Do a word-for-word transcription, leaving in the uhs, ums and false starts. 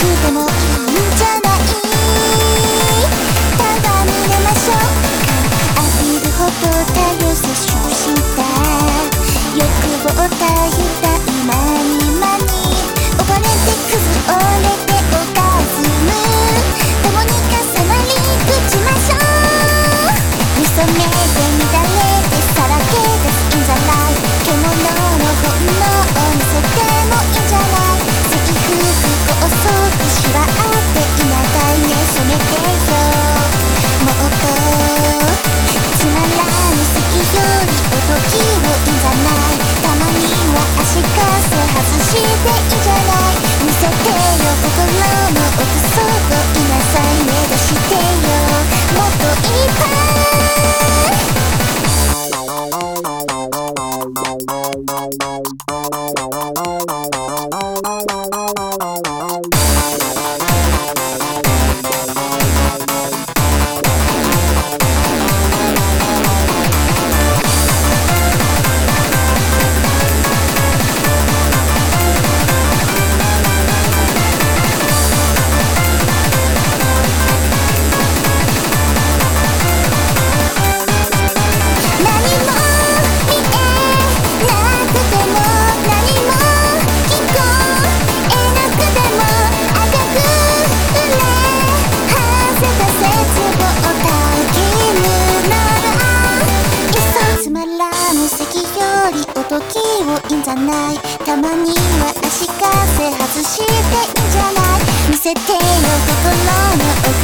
してもいいんじゃない。たみれましょうか。浴びるほど太陽摂取した欲望たゆた今に間に溺れて崩れてオーガズム共に重なり打ちましょう。見初めで乱れてさらけ出す in the light 獣の本能を見せてもいいんじゃない。制服拘束しわっていないね染めてよもっとつまらぬ好きよりおときをいいんじゃない。たまには足かせ外していいんじゃない。見せてよ心の奥底いなさいね出してよもっといっぱい。いいんじゃない。たまには足かせ外していいんじゃない。見せてよ心の奥